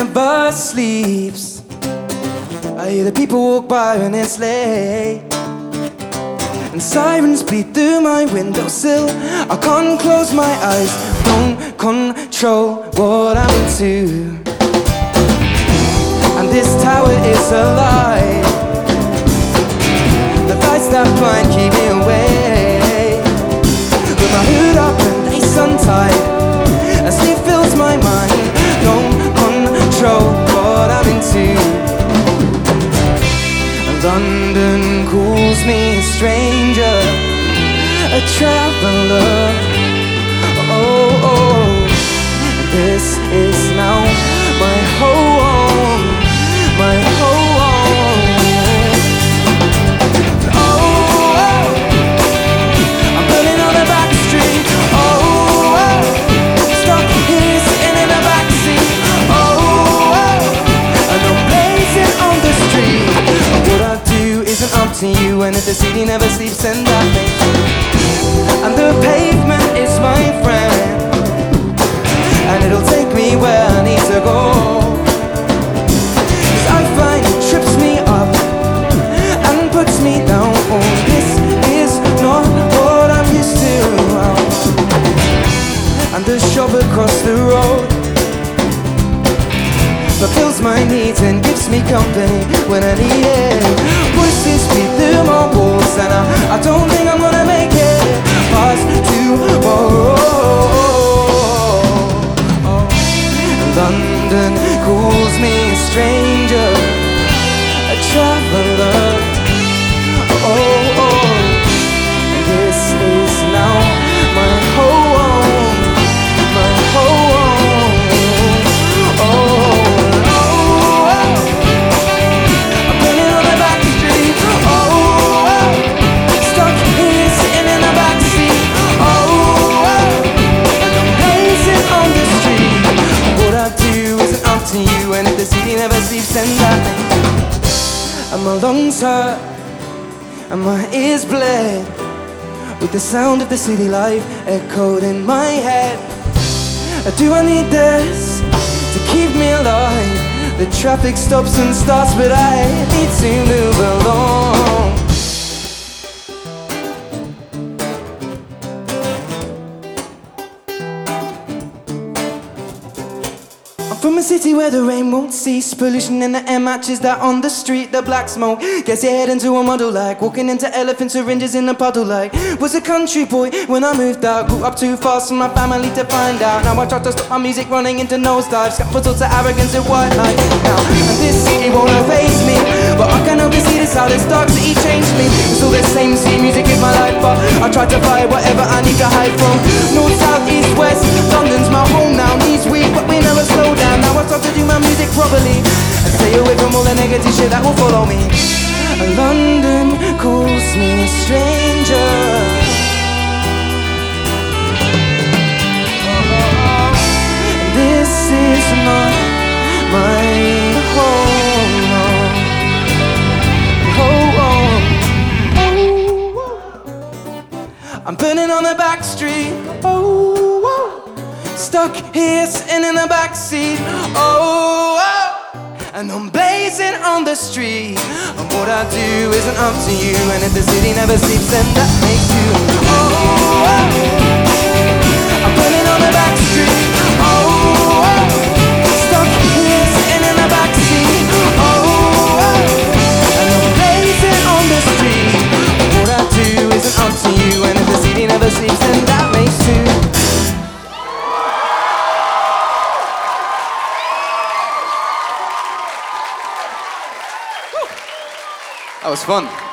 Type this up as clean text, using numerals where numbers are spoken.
never sleeps. I hear the people walk by when it's late, and sirens bleed through my windowsill. I can't close my eyes, don't control what I'm into. And this tower is a lie. The lights that blind keep me awake. With my hood up and lace untied, as sleep fills my mind, don't control what I'm into. London calls me a stranger, a traveler. Oh, oh, this is now my home, my home. Oh, oh, I'm burning on the back street. Oh, oh, stuck here sitting in the backseat. Oh, oh, and I'm blazing on the street. What I do isn't up to you, and if the city never sleeps, then that makes you. And the pavement is my friend, and it'll take me where I need to go. 'Cause I find it trips me up and puts me down. Oh, this is not what I'm used to. And the shop across the road fulfills my needs and gives me company when I need it. Voices beat through my walls, and I don't think I'm gonna make it past tomorrow. London calls me a stranger, a traveler. Oh, oh, this is now my home, my home. Oh. To you, and if the city never sleeps, then that and my lungs hurt and my ears bled with the sound of the city life echoed in my head. Do I need this to keep me alive? The traffic stops and starts, but I need to move along. From a city where the rain won't cease, pollution in the air matches that on the street. The black smoke gets your head into a muddle like walking into elephant syringes in a puddle like. Was a country boy when I moved out, grew up too fast for my family to find out. Now I try to stop my music running into nosedives, got all sorts of arrogance and white light now. And this city won't face me, but I can only see this how this dark city changed me. It's all the same, see music is my life, but I try to fight whatever I need to hide from. North, south, east, west, London's my home now. Needs weak, but we never slow down. Now I start to do my music properly and stay away from all the negative shit that will follow me. London calls me a stranger. This is not my home. I'm burning on the back street. Stuck here sitting in the backseat. Oh, and I'm blazing on the street. And what I do isn't up to you, and if the city never sleeps, then that makes you. Oh, I'm burning on the back street. Oh, stuck here sitting in the backseat. Oh, and I'm blazing on the street. And what I do isn't up to you, and if the city never sleeps, then that makes you. That was fun.